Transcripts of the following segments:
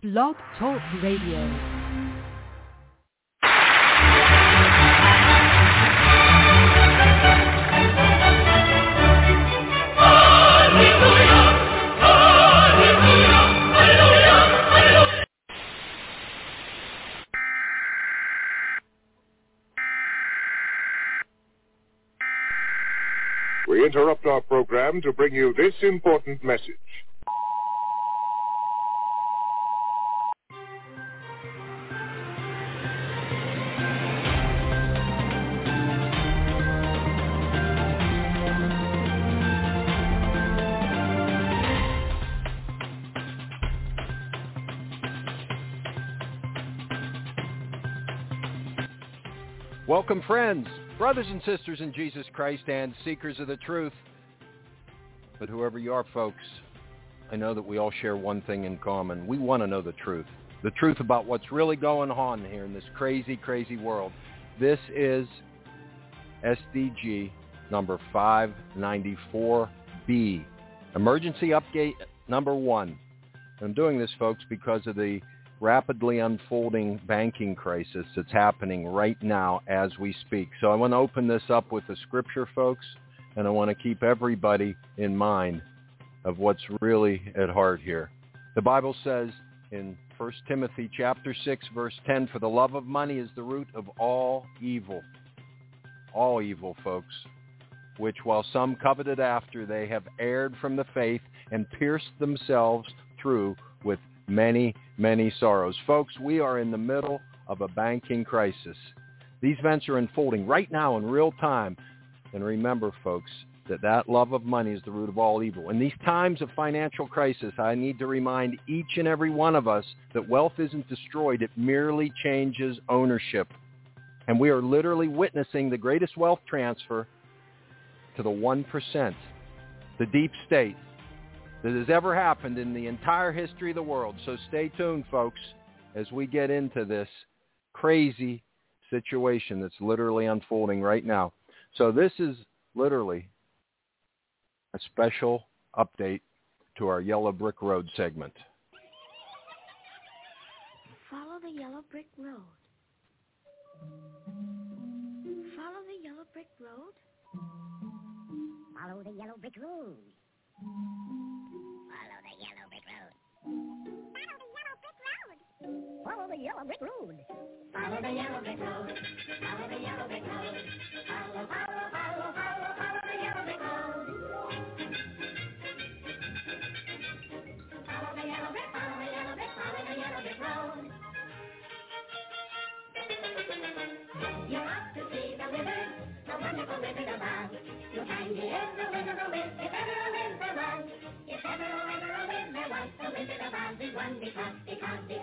Blog Talk Radio. We interrupt our program to bring you this important message. Welcome, friends, brothers and sisters in Jesus Christ, and seekers of the truth. But whoever you are, folks, I know that we all share one thing in common. We want to know the truth about what's really going on here in this crazy, crazy world. This is SDG number 594B, emergency update number 1. I'm doing this, folks, because of the rapidly unfolding banking crisis that's happening right now as we speak. So I want to open this up with the scripture, folks, and I want to keep everybody in mind of what's really at heart here. The Bible says in 1 Timothy chapter 6, verse 10, "For the love of money is the root of all evil." All evil, folks, which while some coveted after, they have erred from the faith and pierced themselves through with many, many sorrows. Folks, we are in the middle of a banking crisis. These events are unfolding right now in real time. And remember, folks, that love of money is the root of all evil. In these times of financial crisis, I need to remind each and every one of us that wealth isn't destroyed. It merely changes ownership. And we are literally witnessing the greatest wealth transfer to the 1%, the deep state, that has ever happened in the entire history of the world. So stay tuned, folks, as we get into this crazy situation that's literally unfolding right now. So this is literally a special update to our Yellow Brick Road segment. Follow the yellow brick road. Follow the yellow brick road. Follow the yellow brick road. Follow the yellow brick road. Follow the yellow brick road. Follow the yellow brick road. Follow the yellow brick road. Follow, follow, follow, follow, follow the yellow brick road. Follow the yellow brick, follow the yellow brick, follow the yellow brick road. You ought to see the wizard, the wonderful Wizard of Oz. You'll find he is the Wizard of Wiz, if ever a Wiz there was. If ever a Wiz there was, the Wizard of Oz is one because of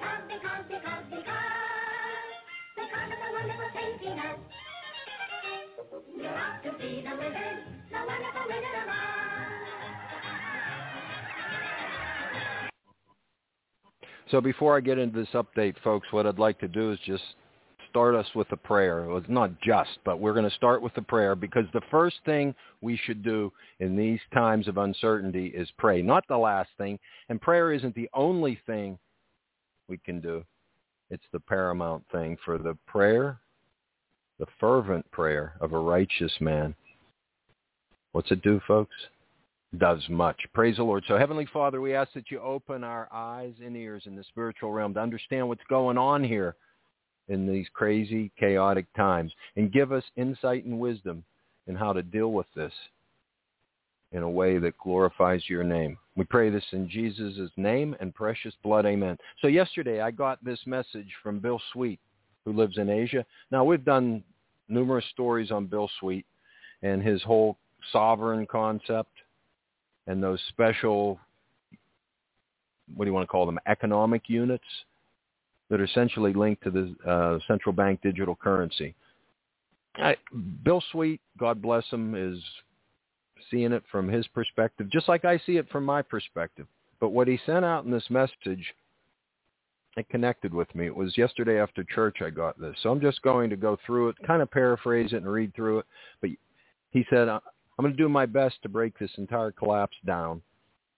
the wonderful things he does. You ought to see the wizard, the wonderful Wizard of Oz. So before I get into this update, folks, what I'd like to do is just start us with a prayer. Well, it's not just, but we're going to start with a prayer, because the first thing we should do in these times of uncertainty is pray, not the last thing. And prayer isn't the only thing we can do. It's the paramount thing. For the prayer, the fervent prayer of a righteous man, what's it do, folks? It does much. Praise the Lord. So, Heavenly Father, we ask that you open our eyes and ears in the spiritual realm to understand what's going on here in these crazy, chaotic times, and give us insight and wisdom in how to deal with this in a way that glorifies your name. We pray this in Jesus' name and precious blood. Amen. So yesterday I got this message from Bill Sweet, who lives in Asia. Now, we've done numerous stories on Bill Sweet and his whole sovereign concept and those special, what do you want to call them, economic units that are essentially linked to the central bank digital currency. Bill Sweet, God bless him, is seeing it from his perspective, just like I see it from my perspective. But what he sent out in this message, it connected with me. It was yesterday after church I got this. So I'm just going to go through it, kind of paraphrase it and read through it. But he said, I'm going to do my best to break this entire collapse down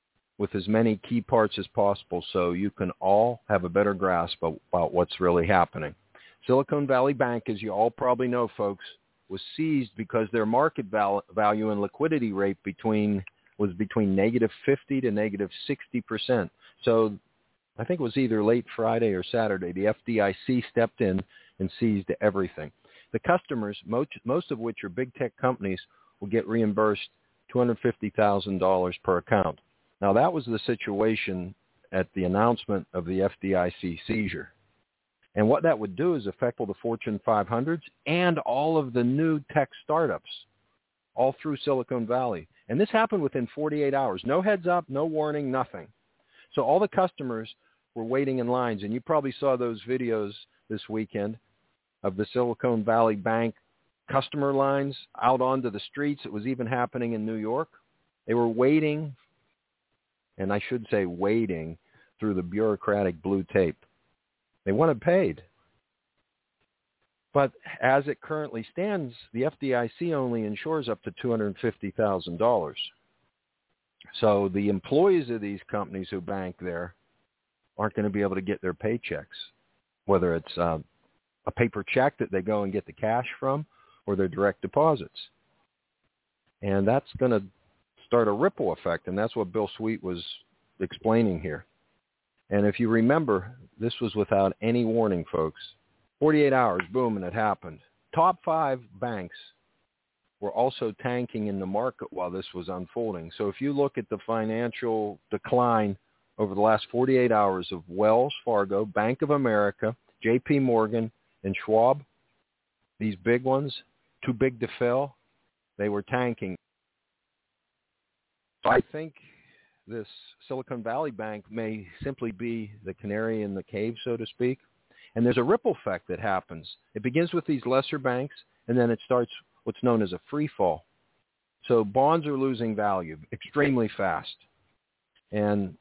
with as many key parts as possible so you can all have a better grasp about what's really happening. Silicon Valley Bank, as you all probably know, folks, was seized because their market value and liquidity rate was between negative 50 to negative 60%. So I think it was either late Friday or Saturday, the FDIC stepped in and seized everything. The customers, most of which are big tech companies, will get reimbursed $250,000 per account. Now, that was the situation at the announcement of the FDIC seizure. And what that would do is affect all the Fortune 500s and all of the new tech startups all through Silicon Valley. And this happened within 48 hours. No heads up, no warning, nothing. So all the customers were waiting in lines. And you probably saw those videos this weekend of the Silicon Valley Bank customer lines out onto the streets. It was even happening in New York. They were waiting, and I should say waiting, through the bureaucratic blue tape. They wanted paid. But as it currently stands, the FDIC only insures up to $250,000. So the employees of these companies who bank there aren't going to be able to get their paychecks, whether it's a paper check that they go and get the cash from or their direct deposits. And that's going to start a ripple effect, and that's what Bill Sweet was explaining here. And if you remember, this was without any warning, folks. 48 hours, boom, and it happened. Top 5 banks were also tanking in the market while this was unfolding. So if you look at the financial decline over the last 48 hours of Wells Fargo, Bank of America, J.P. Morgan, and Schwab, these big ones, too big to fail, they were tanking. So I think this Silicon Valley Bank may simply be the canary in the cave, so to speak. And there's a ripple effect that happens. It begins with these lesser banks, and then it starts what's known as a free fall. So bonds are losing value extremely fast. And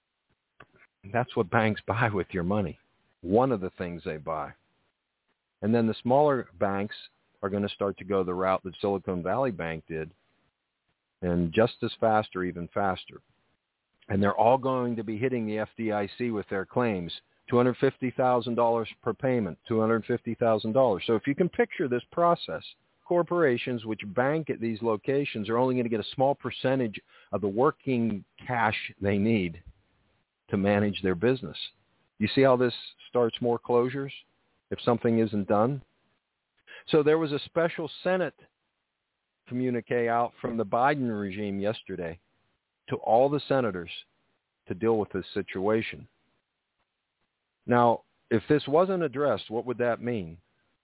that's what banks buy with your money. One of the things they buy. And then the smaller banks are going to start to go the route that Silicon Valley Bank did, and just as fast or even faster. And they're all going to be hitting the FDIC with their claims. $250,000 per payment, $250,000. So if you can picture this process, corporations which bank at these locations are only going to get a small percentage of the working cash they need to manage their business. You see how this starts more closures if something isn't done? So there was a special Senate communique out from the Biden regime yesterday to all the senators to deal with this situation. Now, if this wasn't addressed, what would that mean?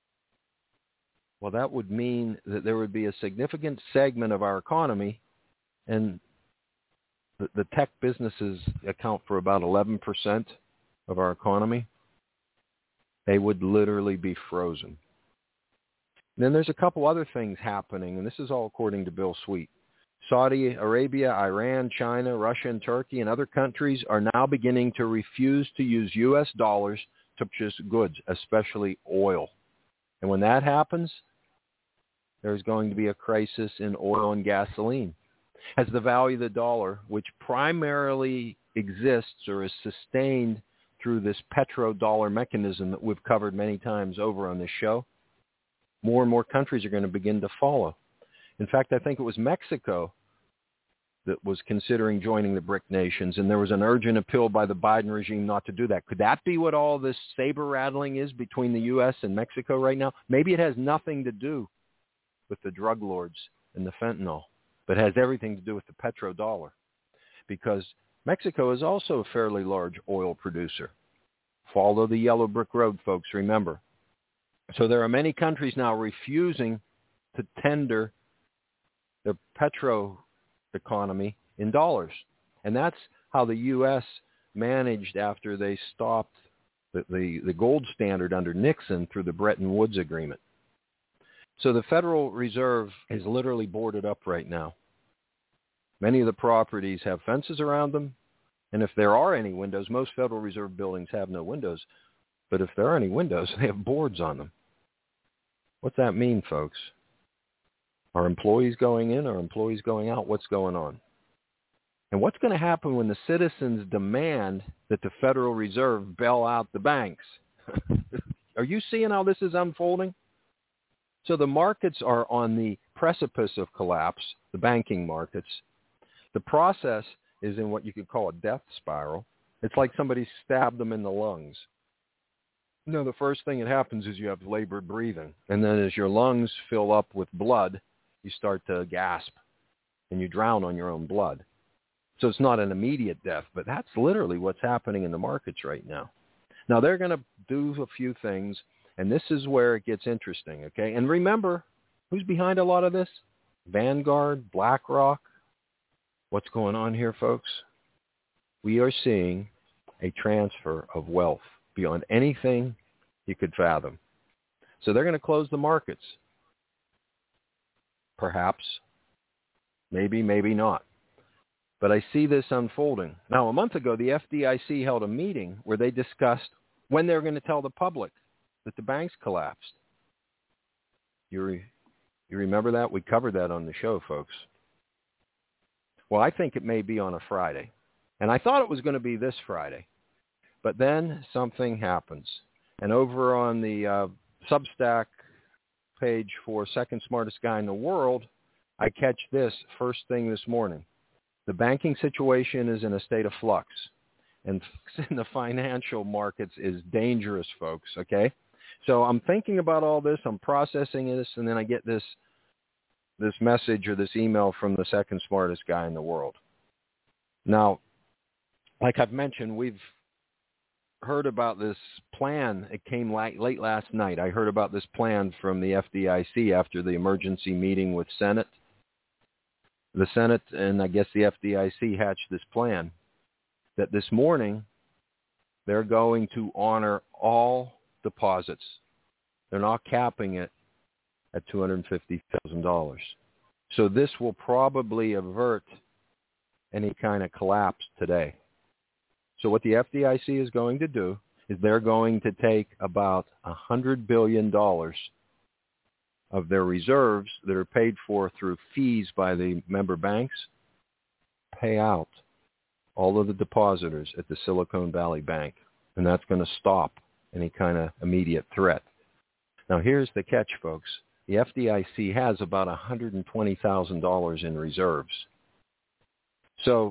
Well, that would mean that there would be a significant segment of our economy, and the tech businesses account for about 11% of our economy. They would literally be frozen. And then there's a couple other things happening, and this is all according to Bill Sweet. Saudi Arabia, Iran, China, Russia, and Turkey, and other countries are now beginning to refuse to use U.S. dollars to purchase goods, especially oil. And when that happens, there's going to be a crisis in oil and gasoline, as the value of the dollar, which primarily exists or is sustained through this petrodollar mechanism that we've covered many times over on this show, more and more countries are going to begin to follow. In fact, I think it was Mexico that was considering joining the BRIC nations, and there was an urgent appeal by the Biden regime not to do that. Could that be what all this saber-rattling is between the U.S. and Mexico right now? Maybe it has nothing to do with the drug lords and the fentanyl, but has everything to do with the petrodollar, because Mexico is also a fairly large oil producer. Follow the yellow brick road, folks, remember. So there are many countries now refusing to tender their petro economy in dollars. And that's how the U.S. managed after they stopped the gold standard under Nixon through the Bretton Woods Agreement. So the Federal Reserve is literally boarded up right now. Many of the properties have fences around them. And if there are any windows, most Federal Reserve buildings have no windows. But if there are any windows, they have boards on them. What's that mean, folks? Are employees going in? Are employees going out? What's going on? And what's going to happen when the citizens demand that the Federal Reserve bail out the banks? Are you seeing how this is unfolding? So the markets are on the precipice of collapse, the banking markets. The process is in what you could call a death spiral. It's like somebody stabbed them in the lungs. No, the first thing that happens is you have labored breathing. And then as your lungs fill up with blood, you start to gasp and you drown on your own blood. So it's not an immediate death, but that's literally what's happening in the markets right now. Now, they're going to do a few things, and this is where it gets interesting, okay? And remember, who's behind a lot of this? Vanguard, BlackRock. What's going on here, folks? We are seeing a transfer of wealth beyond anything you could fathom. So they're going to close the markets. Perhaps. Maybe, maybe not. But I see this unfolding. Now, a month ago, the FDIC held a meeting where they discussed when they were going to tell the public that the banks collapsed. You remember that? We covered that on the show, folks. Well, I think it may be on a Friday. And I thought it was going to be this Friday. But then something happens. And over on the Substack page for Second Smartest Guy in the World, I catch this first thing this morning. The banking situation is in a state of flux. And in the financial markets is dangerous, folks, okay? So I'm thinking about all this. I'm processing this. And then I get this message or this email from the second smartest guy in the world. Now, like I've mentioned, we've heard about this plan. It came late last night. I heard about this plan from the FDIC after the emergency meeting with Senate. The Senate and I guess the FDIC hatched this plan that this morning they're going to honor all deposits. They're not capping it at $250,000. So this will probably avert any kind of collapse today. So what the FDIC is going to do is they're going to take about $100 billion of their reserves that are paid for through fees by the member banks, pay out all of the depositors at the Silicon Valley Bank. And that's going to stop any kind of immediate threat. Now, here's the catch, folks. The FDIC has about $120,000 in reserves. So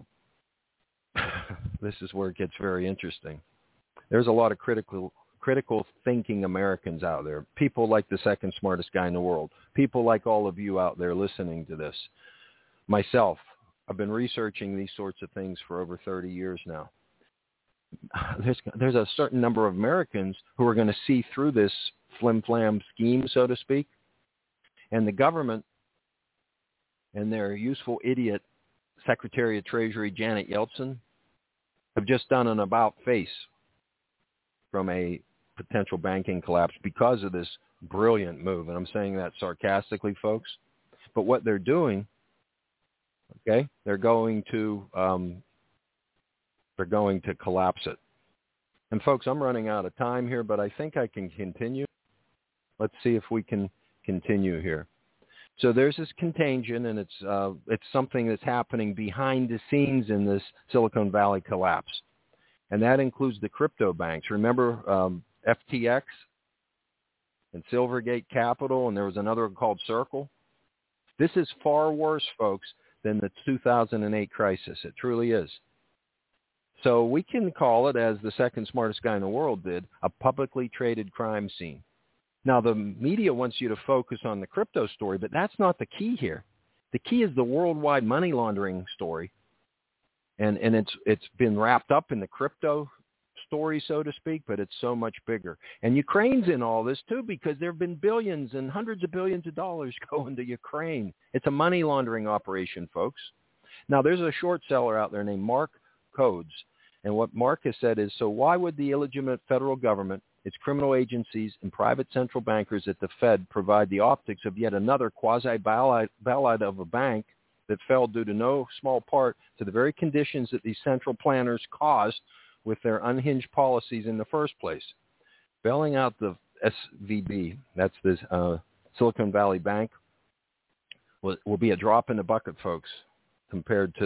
this is where it gets very interesting. There's a lot of critical thinking Americans out there, people like the second smartest guy in the world, people like all of you out there listening to this. Myself, I've been researching these sorts of things for over 30 years now. There's a certain number of Americans who are going to see through this flim-flam scheme, so to speak, and the government and their useful idiot Secretary of Treasury Janet Yellen have just done an about-face from a potential banking collapse because of this brilliant move. And I'm saying that sarcastically, folks. But what they're doing, okay, they're going to collapse it. And folks, I'm running out of time here, but I think I can continue. Let's see if we can continue here. So there's this contagion, and it's something that's happening behind the scenes in this Silicon Valley collapse. And that includes the crypto banks. Remember FTX and Silvergate Capital, and there was another called Circle? This is far worse, folks, than the 2008 crisis. It truly is. So we can call it, as the second smartest guy in the world did, a publicly traded crime scene. Now, the media wants you to focus on the crypto story, but that's not the key here. The key is the worldwide money laundering story. And it's been wrapped up in the crypto story, so to speak, but it's so much bigger. And Ukraine's in all this, too, because there have been billions and hundreds of billions of dollars going to Ukraine. It's a money laundering operation, folks. Now, there's a short seller out there named Mark Codes. And what Mark has said is, so why would the illegitimate federal government, its criminal agencies, and private central bankers at the Fed provide the optics of yet another quasi-bailout of a bank that fell due to no small part to the very conditions that these central planners caused with their unhinged policies in the first place? Bailing out the SVB, that's the Silicon Valley Bank, will be a drop in the bucket, folks, compared to the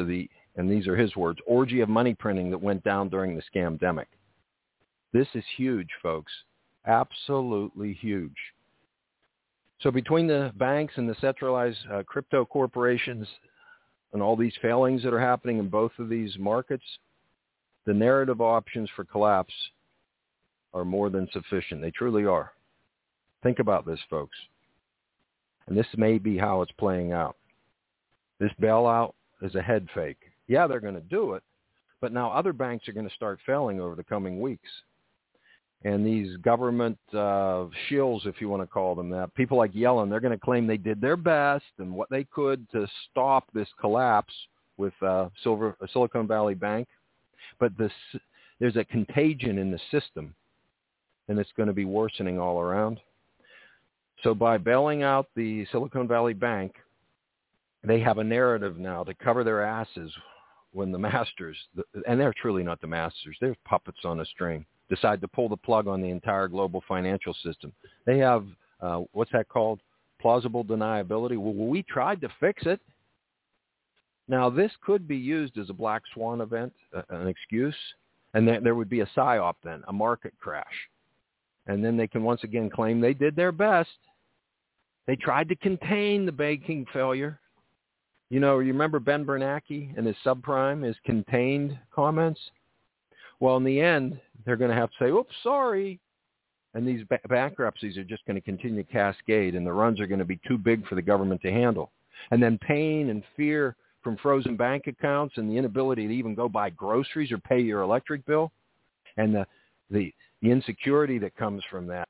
and these are his words, orgy of money printing that went down during the scamdemic. This is huge, folks. Absolutely huge. So between the banks and the centralized crypto corporations and all these failings that are happening in both of these markets, the narrative options for collapse are more than sufficient. They truly are. Think about this, folks. And this may be how it's playing out. This bailout is a head fake. Yeah, they're going to do it, but now other banks are going to start failing over the coming weeks. And these government shills, if you want to call them that, people like Yellen, they're going to claim they did their best and what they could to stop this collapse with Silicon Valley Bank. But there's a contagion in the system, and it's going to be worsening all around. So by bailing out the Silicon Valley Bank, they have a narrative now to cover their asses when the masters, and they're truly not the masters, they're puppets on a string, decide to pull the plug on the entire global financial system. They have, what's that called? Plausible deniability. Well, we tried to fix it. Now, this could be used as a black swan event, an excuse, and there would be a psyop then, a market crash. And then they can once again claim they did their best. They tried to contain the banking failure. You know, you remember Ben Bernanke and his subprime, his contained comments? Well, in the end, they're going to have to say, oops, sorry. And these bankruptcies are just going to continue to cascade, and the runs are going to be too big for the government to handle. And then pain and fear from frozen bank accounts and the inability to even go buy groceries or pay your electric bill, and the insecurity that comes from that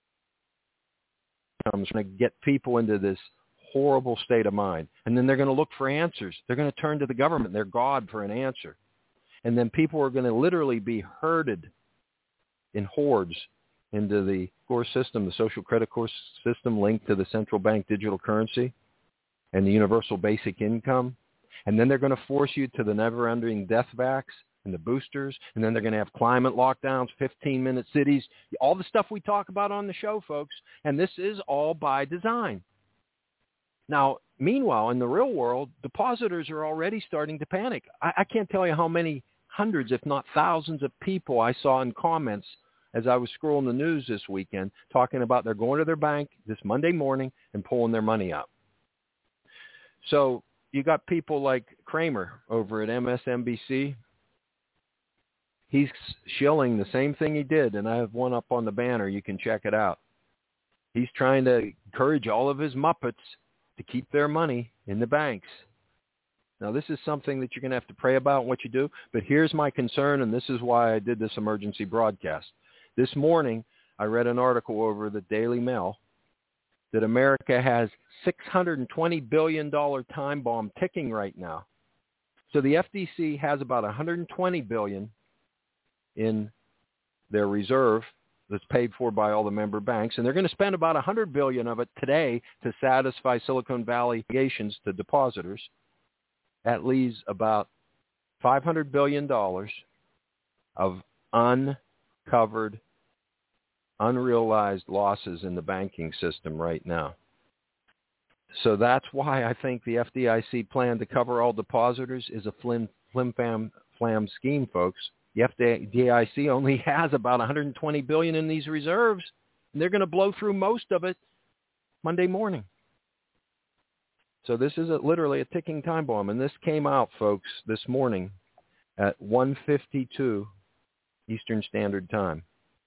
comes to get people into this horrible state of mind. And then they're going to look for answers. They're going to turn to the government, their God, for an answer. And then people are going to literally be herded in hordes into the core system, the social credit core system linked to the central bank digital currency and the universal basic income. And then they're going to force you to the never-ending death vax and the boosters. And then they're going to have climate lockdowns, 15-minute cities, all the stuff we talk about on the show, folks. And this is all by design. Now, meanwhile, in the real world, depositors are already starting to panic. I can't tell you how many hundreds, if not thousands of people I saw in comments as I was scrolling the news this weekend talking about they're going to their bank this Monday morning and pulling their money out. So you got people like Kramer over at MSNBC. He's shilling the same thing he did, and I have one up on the banner. You can check it out. He's trying to encourage all of his Muppets to keep their money in the banks. Now, this is something that you're going to have to pray about what you do, but here's my concern, and this is why I did this emergency broadcast. This morning, I read an article over the Daily Mail that America has $620 billion time bomb ticking right now. So the FDC has about $120 billion in their reserve that's paid for by all the member banks, and they're going to spend about $100 billion of it today to satisfy Silicon Valley obligations to depositors. That leaves about $500 billion of uncovered, unrealized losses in the banking system right now. So that's why I think the FDIC plan to cover all depositors is a flim-flam scheme, folks. The FDIC only has about $120 billion in these reserves, and they're going to blow through most of it Monday morning. So this is literally a ticking time bomb, and this came out, folks, this morning at 1:52 Eastern Standard Time.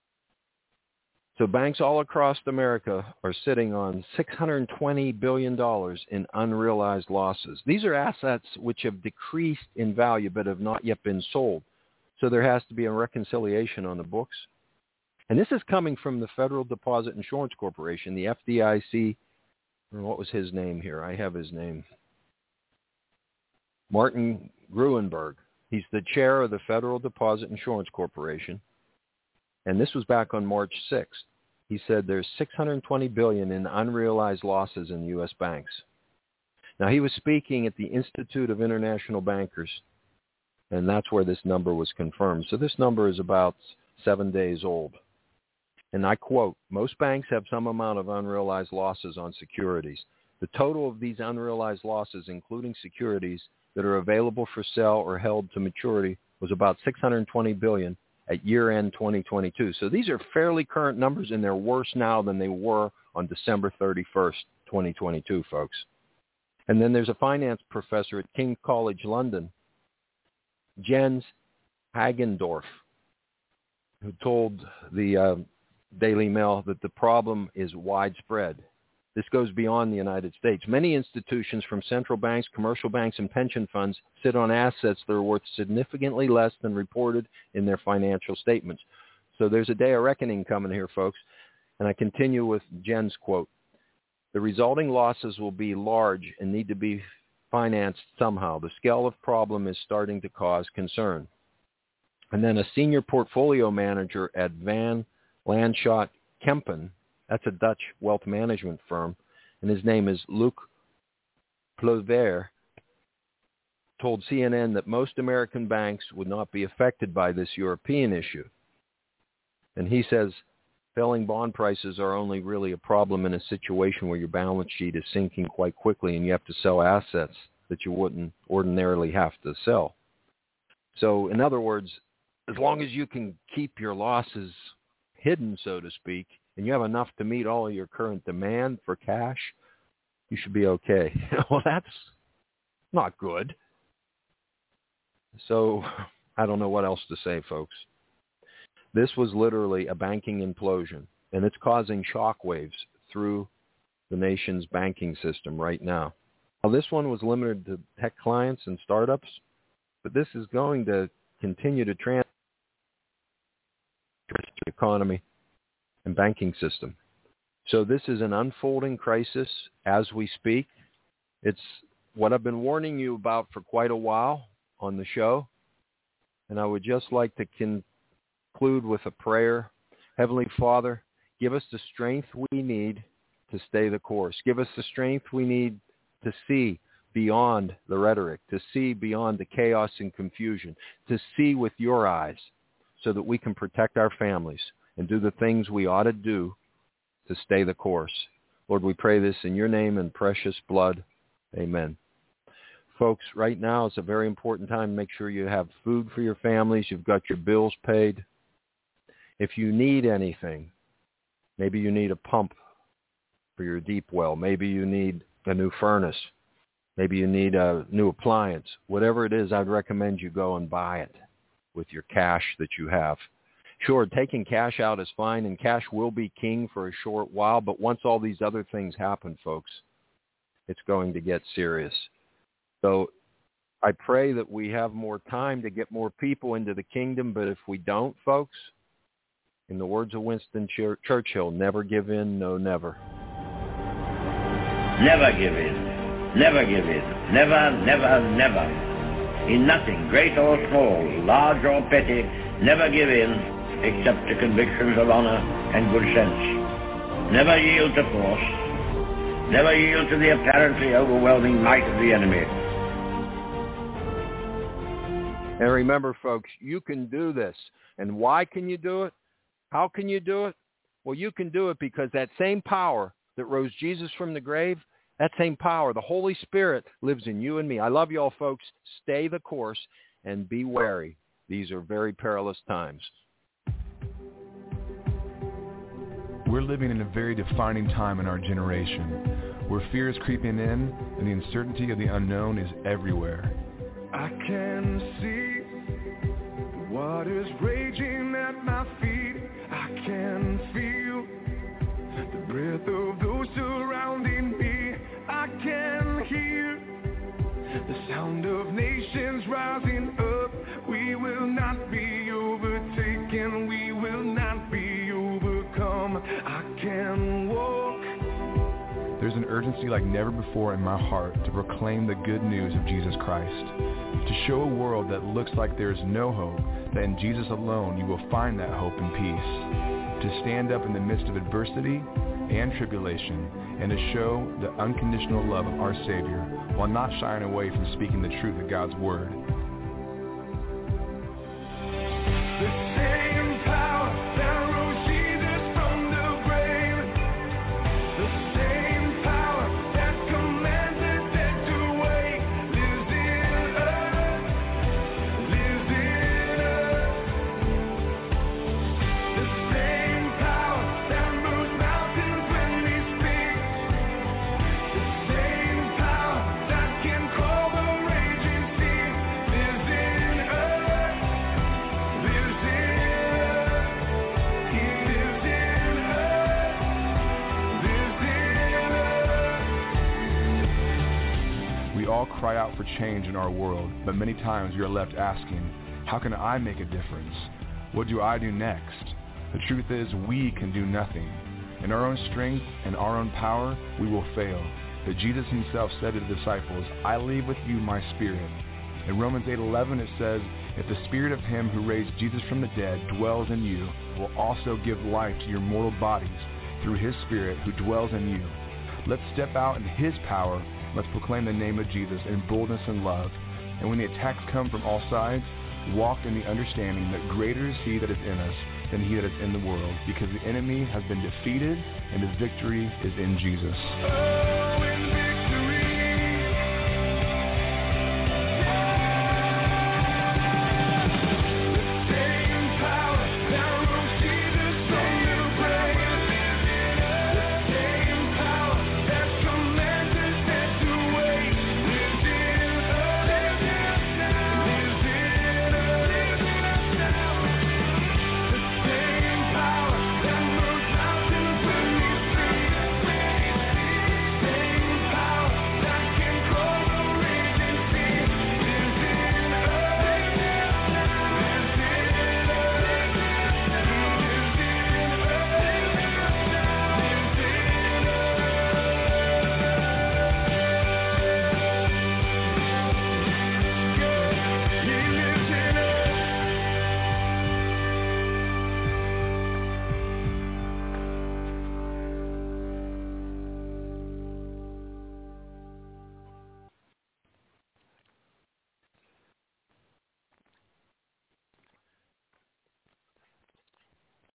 So banks all across America are sitting on $620 billion in unrealized losses. These are assets which have decreased in value but have not yet been sold. So there has to be a reconciliation on the books. And this is coming from the Federal Deposit Insurance Corporation, the FDIC. What was his name here? I have his name. Martin Gruenberg. He's the chair of the Federal Deposit Insurance Corporation. And this was back on March 6th. He said there's $620 billion in unrealized losses in U.S. banks. Now, he was speaking at the Institute of International Bankers, and that's where this number was confirmed. So this number is about 7 days old. And I quote, most banks have some amount of unrealized losses on securities. The total of these unrealized losses, including securities, that are available for sale or held to maturity was about $620 billion at year-end 2022. So these are fairly current numbers, and they're worse now than they were on December 31st, 2022, folks. And then there's a finance professor at King's College London, Jens Hagendorf, who told the Daily Mail that the problem is widespread. This goes beyond the United States. Many institutions, from central banks, commercial banks, and pension funds, sit on assets that are worth significantly less than reported in their financial statements. So there's a day of reckoning coming here, folks. And I continue with Jen's quote. The resulting losses will be large and need to be financed somehow. The scale of problem is starting to cause concern. And then a senior portfolio manager at Van Lanschot Kempen, that's a Dutch wealth management firm, and his name is Luc Plover, told CNN that most American banks would not be affected by this European issue. And he says falling bond prices are only really a problem in a situation where your balance sheet is sinking quite quickly and you have to sell assets that you wouldn't ordinarily have to sell. So in other words, as long as you can keep your losses hidden, so to speak, and you have enough to meet all of your current demand for cash, you should be okay. Well, that's not good. So I don't know what else to say, folks. This was literally a banking implosion, and it's causing shockwaves through the nation's banking system right now. Now, this one was limited to tech clients and startups, but this is going to continue to transfer the economy and banking system. So this is an unfolding crisis as we speak. It's what I've been warning you about for quite a while on the show, and I would just like to conclude with a prayer. Heavenly Father, give us the strength we need to stay the course. Give us the strength we need to see beyond the rhetoric, to see beyond the chaos and confusion, to see with your eyes so that we can protect our families and do the things we ought to do to stay the course. Lord, we pray this in your name and precious blood. Amen. Folks, right now it's a very important time to make sure you have food for your families, you've got your bills paid. If you need anything, maybe you need a pump for your deep well, maybe you need a new furnace, maybe you need a new appliance. Whatever it is, I'd recommend you go and buy it with your cash that you have. Sure, taking cash out is fine, and cash will be king for a short while, but once all these other things happen, folks, it's going to get serious. So I pray that we have more time to get more people into the kingdom, but if we don't, folks, in the words of Winston Churchill, never give in, no never. Never give in. Never give in. Never, never, never. In nothing, great or small, large or petty, never give in except to convictions of honor and good sense. Never yield to force. Never yield to the apparently overwhelming might of the enemy. And remember, folks, you can do this. And why can you do it? How can you do it? Well, you can do it because that same power that rose Jesus from the grave, that same power, the Holy Spirit, lives in you and me. I love you all, folks. Stay the course and be wary. These are very perilous times. We're living in a very defining time in our generation, where fear is creeping in and the uncertainty of the unknown is everywhere. I can see the waters raging at my feet. I can feel the breath of those surrounding me. I can hear the sound of nations rising up. We will not be overtaken. We will not be overcome. I can walk. There's an urgency like never before in my heart to proclaim the good news of Jesus Christ, to show a world that looks like there is no hope, that in Jesus alone you will find that hope and peace, to stand up in the midst of adversity and tribulation, and to show the unconditional love of our Savior while not shying away from speaking the truth of God's Word. The same power that rose Jesus from the grave, the same power that commanded death to wait, lives in cry out for change in our world, but many times we are left asking, how can I make a difference? What do I do next? The truth is, we can do nothing. In our own strength and our own power, we will fail. But Jesus himself said to the disciples, I leave with you my spirit. In Romans 8:11 it says, if the spirit of him who raised Jesus from the dead dwells in you, will also give life to your mortal bodies through his spirit who dwells in you. Let's step out in his power. Let's proclaim the name of Jesus in boldness and love. And when the attacks come from all sides, walk in the understanding that greater is he that is in us than he that is in the world, because the enemy has been defeated and the victory is in Jesus.